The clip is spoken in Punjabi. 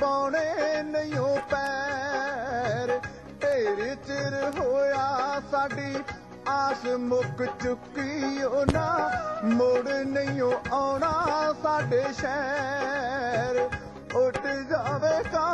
ਪਾਉਣੇ ਨਹੀਂ ਪੈਰ। ਢੇਰ ਚਿਰ ਹੋਇਆ ਸਾਡੀ ਆਸ ਮੁੱਕ ਚੁੱਕੀ ਓ ਨਾ, ਮੁੜ ਨਹੀਂ ਆਉਣਾ ਸਾਡੇ ਸ਼ਹਿਰ। ਉੱਠ ਜਾਵੇ